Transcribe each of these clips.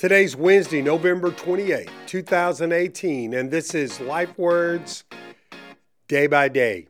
Today's Wednesday, November 28th, 2018, and this is Life Words Day by Day.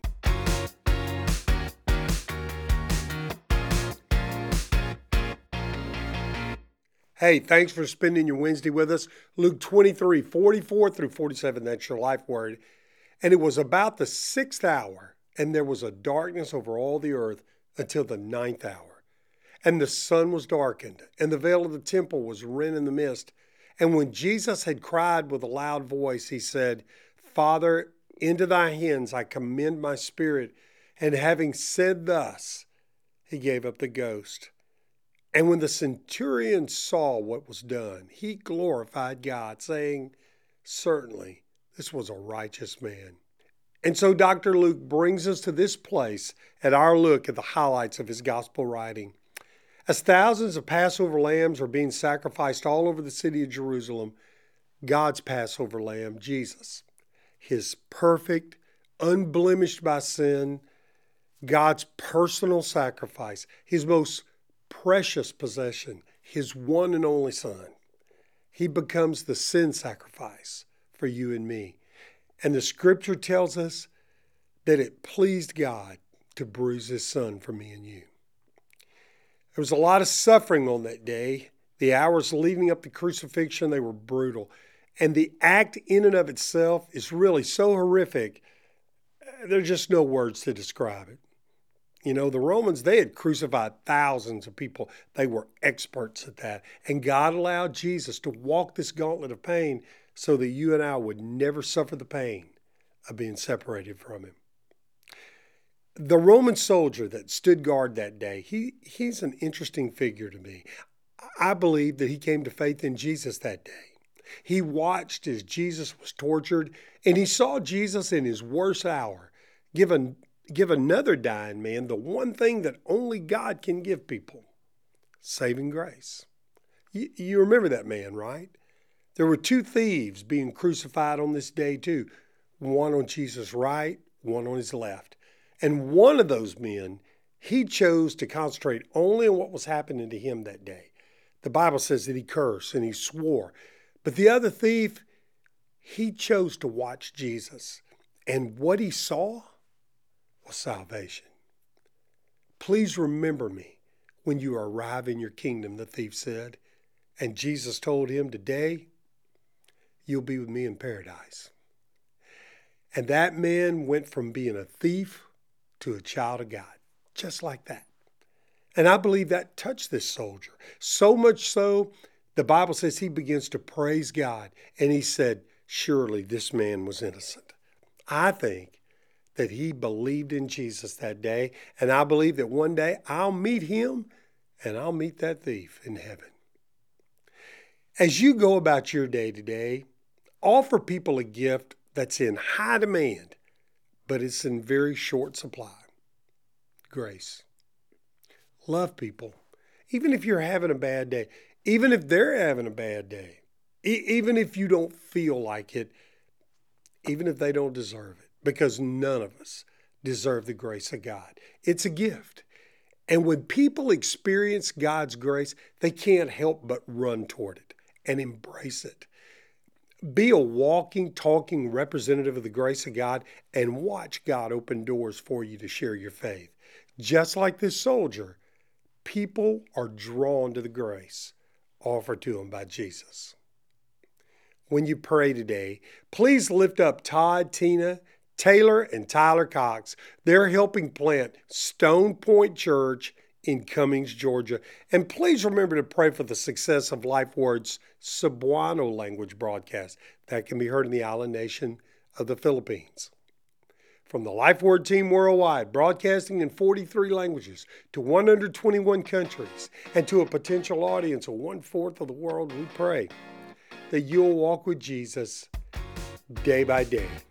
Hey, thanks for spending your Wednesday with us. Luke 23, 44 through 47, that's your life word. And it was about the 6th hour, and there was a darkness over all the earth until the 9th hour. And the sun was darkened, and the veil of the temple was rent in the midst. And when Jesus had cried with a loud voice, he said, Father, into thy hands I commend my spirit. And having said thus, he gave up the ghost. And when the centurion saw what was done, he glorified God, saying, certainly this was a righteous man. And so Dr. Luke brings us to this place at our look at the highlights of his gospel writing. As thousands of Passover lambs are being sacrificed all over the city of Jerusalem, God's Passover lamb, Jesus, his perfect, unblemished by sin, God's personal sacrifice, his most precious possession, his one and only Son, he becomes the sin sacrifice for you and me. And the scripture tells us that it pleased God to bruise his Son for me and you. There was a lot of suffering on that day. The hours leading up to crucifixion, they were brutal. And the act in and of itself is really so horrific, there's just no words to describe it. You know, the Romans, they had crucified thousands of people. They were experts at that. And God allowed Jesus to walk this gauntlet of pain so that you and I would never suffer the pain of being separated from him. The Roman soldier that stood guard that day, he's an interesting figure to me. I believe that he came to faith in Jesus that day. He watched as Jesus was tortured, and he saw Jesus in his worst hour give another dying man the one thing that only God can give people, saving grace. You remember that man, right? There were two thieves being crucified on this day too, one on Jesus' right, one on his left. And one of those men, he chose to concentrate only on what was happening to him that day. The Bible says that he cursed and he swore. But the other thief, he chose to watch Jesus. And what he saw was salvation. Please remember me when you arrive in your kingdom, the thief said. And Jesus told him, today, you'll be with me in paradise. And that man went from being a thief to a child of God, just like that. And I believe that touched this soldier. So much so, the Bible says he begins to praise God. And he said, surely this man was innocent. I think that he believed in Jesus that day. And I believe that one day I'll meet him and I'll meet that thief in heaven. As you go about your day today, offer people a gift that's in high demand, but it's in very short supply. Grace. Love people. Even if you're having a bad day, even if they're having a bad day, even if you don't feel like it, even if they don't deserve it, because none of us deserve the grace of God. It's a gift. And when people experience God's grace, they can't help but run toward it and embrace it. Be a walking, talking representative of the grace of God and watch God open doors for you to share your faith. Just like this soldier, people are drawn to the grace offered to them by Jesus. When you pray today, please lift up Todd, Tina, Taylor, and Tyler Cox. They're helping plant Stone Point Church in Cummings, Georgia. And please remember to pray for the success of Life Word's Cebuano language broadcast that can be heard in the island nation of the Philippines. From the Life Word team worldwide, broadcasting in 43 languages to 121 countries and to a potential audience of 1/4 of the world, we pray that you'll walk with Jesus day by day.